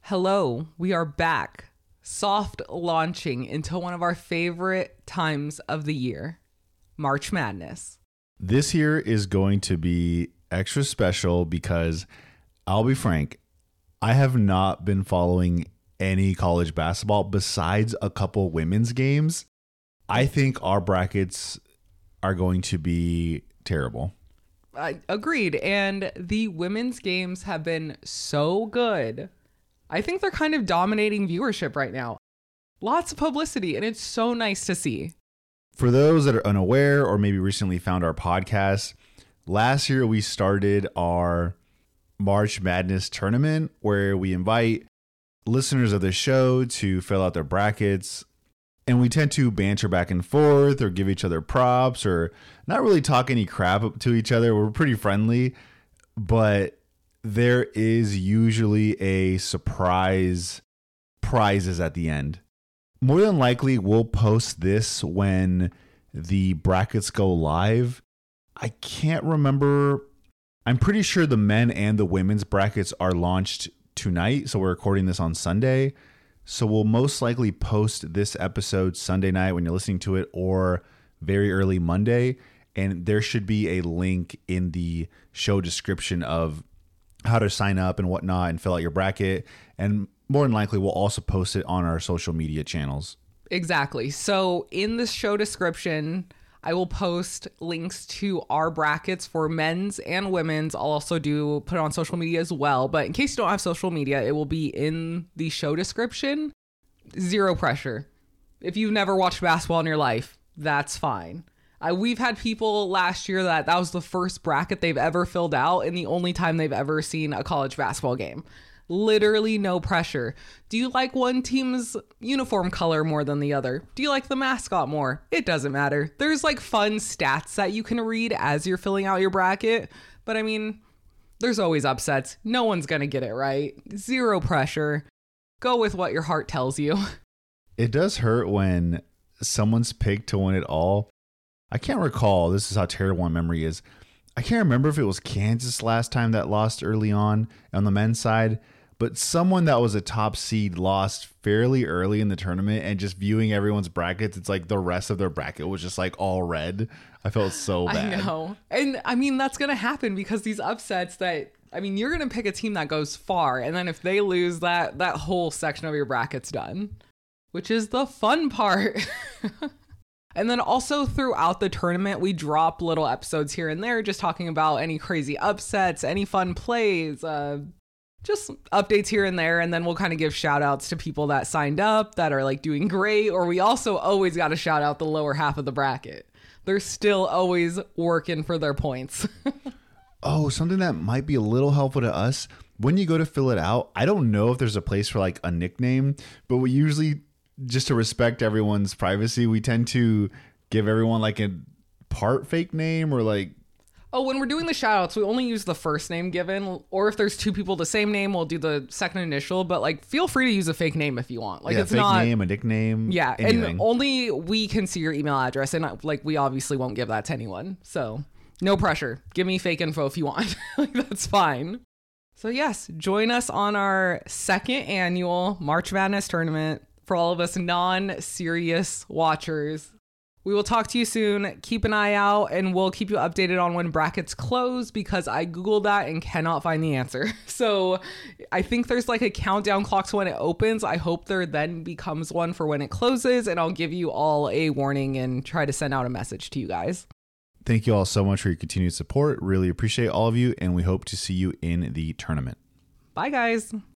Hello, we are back, soft launching into one of our favorite times of the year, March Madness. This year is going to be extra special because I'll be frank, I have not been following any college basketball besides a couple women's games. I think our brackets are going to be terrible. Agreed, and the women's games have been so good. I think they're kind of dominating viewership right now. Lots of publicity, and it's so nice to see. For those that are unaware or maybe recently found our podcast, last year we started our March Madness tournament where we invite listeners of the show to fill out their brackets. And we tend to banter back and forth or give each other props or not really talk any crap to each other. We're pretty friendly, but there is usually a surprise prizes at the end. More than likely, we'll post this when the brackets go live. I can't remember. I'm pretty sure the men and the women's brackets are launched tonight. So we're recording this on Sunday. So we'll most likely post this episode Sunday night when you're listening to it or very early Monday. And there should be a link in the show description of how to sign up and whatnot and fill out your bracket. And more than likely, we'll also post it on our social media channels. Exactly. So in the show description, I will post links to our brackets for men's and women's. I'll also put it on social media as well. But in case you don't have social media, it will be in the show description. Zero pressure. If you've never watched basketball in your life, that's fine. We've had people last year that was the first bracket they've ever filled out and the only time they've ever seen a college basketball game. Literally no pressure. Do you like one team's uniform color more than the other? Do you like the mascot more? It doesn't matter. There's like fun stats that you can read as you're filling out your bracket. But I mean, there's always upsets. No one's going to get it right. Zero pressure. Go with what your heart tells you. It does hurt when someone's picked to win it all. I can't recall. This is how terrible my memory is. I can't remember if it was Kansas last time that lost early on the men's side, but someone that was a top seed lost fairly early in the tournament, and just viewing everyone's brackets, it's like the rest of their bracket was just like all red. I felt so bad. I know. And I mean, that's going to happen because these upsets you're going to pick a team that goes far. And then if they lose, that whole section of your bracket's done, which is the fun part. And then also throughout the tournament, we drop little episodes here and there just talking about any crazy upsets, any fun plays, just updates here and there. And then we'll kind of give shout outs to people that signed up that are like doing great. Or we also always got to shout out the lower half of the bracket. They're still always working for their points. Oh, something that might be a little helpful to us. When you go to fill it out, I don't know if there's a place for like a nickname, but we usually, just to respect everyone's privacy, we tend to give everyone like a part fake name or like... Oh, when we're doing the shout outs, we only use the first name given, or if there's two people the same name, we'll do the second initial, but like feel free to use a fake name if you want. Like, yeah, it's fake not name, a nickname. Yeah, anything. And only we can see your email address, and like we obviously won't give that to anyone. So no pressure. Give me fake info if you want. Like, that's fine. So yes, join us on our second annual March Madness tournament. For all of us non-serious watchers, we will talk to you soon. Keep an eye out, and we'll keep you updated on when brackets close, because I Googled that and cannot find the answer. So I think there's like a countdown clock to when it opens. I hope there then becomes one for when it closes, and I'll give you all a warning and try to send out a message to you guys. Thank you all so much for your continued support. Really appreciate all of you, and we hope to see you in the tournament. Bye, guys.